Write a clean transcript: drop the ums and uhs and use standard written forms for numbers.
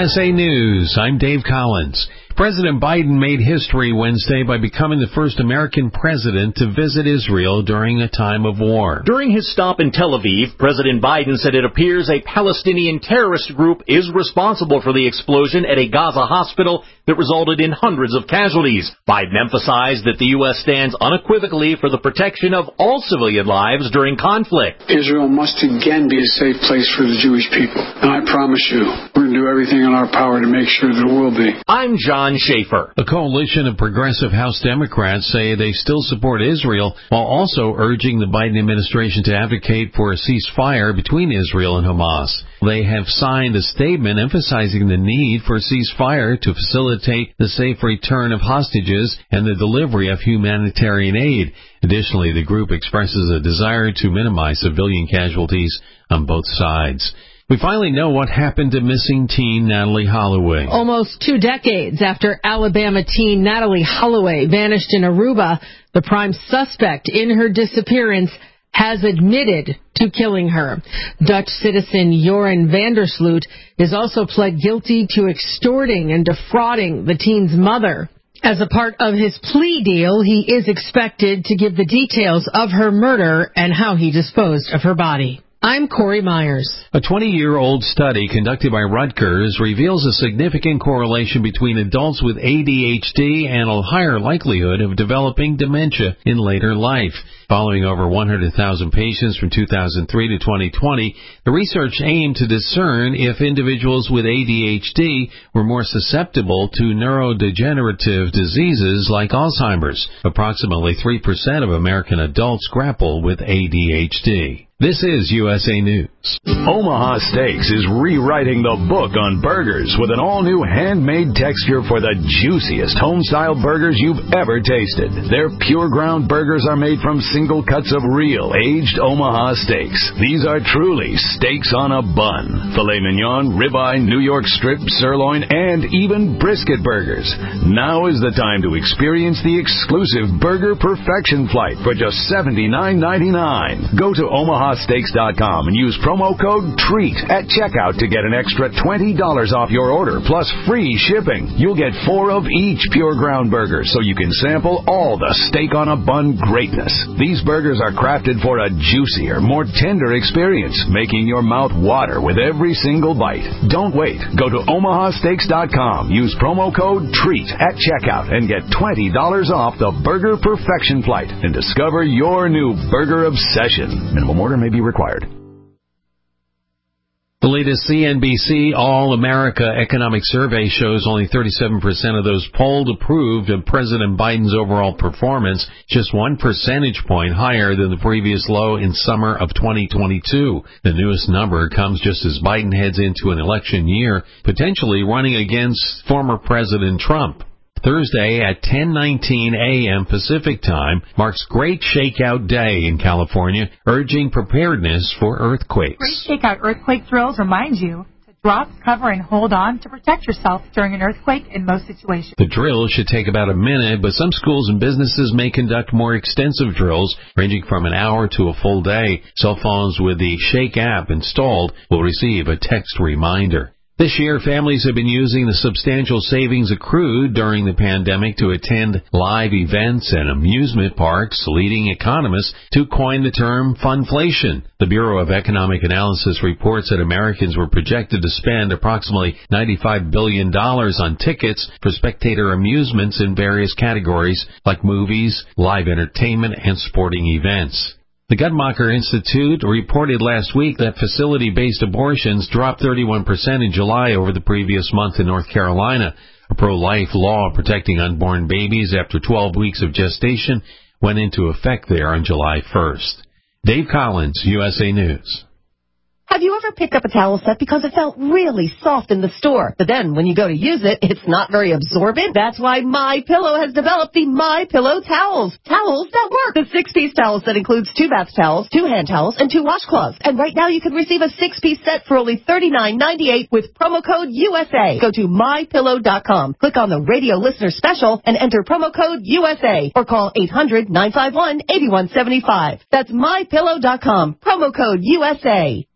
USA News, I'm Dave Collins. President Biden made history Wednesday by becoming the first American president to visit Israel during a time of war. During his stop in Tel Aviv, President Biden said it appears a Palestinian terrorist group is responsible for the explosion at a Gaza hospital that resulted in hundreds of casualties. Biden emphasized that the U.S. stands unequivocally for the protection of all civilian lives during conflict. Israel must again be a safe place for the Jewish people. And I promise you, we're going to do everything in our power to make sure that it will be. I'm John Schaefer. A coalition of progressive House Democrats say they still support Israel while also urging the Biden administration to advocate for a ceasefire between Israel and Hamas. They have signed a statement emphasizing the need for a ceasefire to facilitate the safe return of hostages and the delivery of humanitarian aid. Additionally, the group expresses a desire to minimize civilian casualties on both sides. We finally know what happened to missing teen Natalee Holloway. Almost 2 decades after Alabama teen Natalee Holloway vanished in Aruba, the prime suspect in her disappearance has admitted to killing her. Dutch citizen Joran Vandersloot is also pled guilty to extorting and defrauding the teen's mother. As a part of his plea deal, he is expected to give the details of her murder and how he disposed of her body. I'm Corey Myers. A 20-year-old study conducted by Rutgers reveals a significant correlation between adults with ADHD and a higher likelihood of developing dementia in later life. Following over 100,000 patients from 2003 to 2020, the research aimed to discern if individuals with ADHD were more susceptible to neurodegenerative diseases like Alzheimer's. Approximately 3% of American adults grapple with ADHD. This is USA News. Omaha Steaks is rewriting the book on burgers with an all-new handmade texture for the juiciest home-style burgers you've ever tasted. Their pure ground burgers are made from single cuts of real, aged Omaha steaks. These are truly steaks on a bun. Filet mignon, ribeye, New York strip, sirloin, and even brisket burgers. Now is the time to experience the exclusive Burger Perfection Flight for just $79.99. Go to OmahaSteaks.com and use promo code TREAT at checkout to get an extra $20 off your order, plus free shipping. You'll get 4 of each pure ground burger, so you can sample all the steak on a bun greatness. These burgers are crafted for a juicier, more tender experience, making your mouth water with every single bite. Don't wait. Go to OmahaSteaks.com, use promo code TREAT at checkout, and get $20 off the Burger Perfection Flight and discover your new burger obsession. Minimum order may be required. The latest CNBC All-America Economic Survey shows only 37% of those polled approved of President Biden's overall performance, just 1 percentage point higher than the previous low in summer of 2022. The newest number comes just as Biden heads into an election year, potentially running against former President Trump. Thursday at 10:19 a.m. Pacific Time marks Great Shakeout Day in California, urging preparedness for earthquakes. Great Shakeout earthquake drills remind you to drop, cover, and hold on to protect yourself during an earthquake in most situations. The drill should take about a minute, but some schools and businesses may conduct more extensive drills, ranging from an hour to a full day. Cell phones with the Shake app installed will receive a text reminder. This year, families have been using the substantial savings accrued during the pandemic to attend live events and amusement parks, leading economists to coin the term funflation. The Bureau of Economic Analysis reports that Americans were projected to spend approximately $95 billion on tickets for spectator amusements in various categories like movies, live entertainment, and sporting events. The Guttmacher Institute reported last week that facility-based abortions dropped 31% in July over the previous month in North Carolina. A pro-life law protecting unborn babies after 12 weeks of gestation went into effect there on July 1st. Dave Collins, USA News. Have you ever picked up a towel set because it felt really soft in the store, but then when you go to use it, it's not very absorbent? That's why MyPillow has developed the MyPillow towels. Towels that work. The 6-piece towel set includes 2 bath towels, 2 hand towels, and 2 washcloths. And right now you can receive a 6-piece set for only $39.98 with promo code USA. Go to MyPillow.com, click on the radio listener special, and enter promo code USA, or call 800-951-8175. That's MyPillow.com, promo code USA.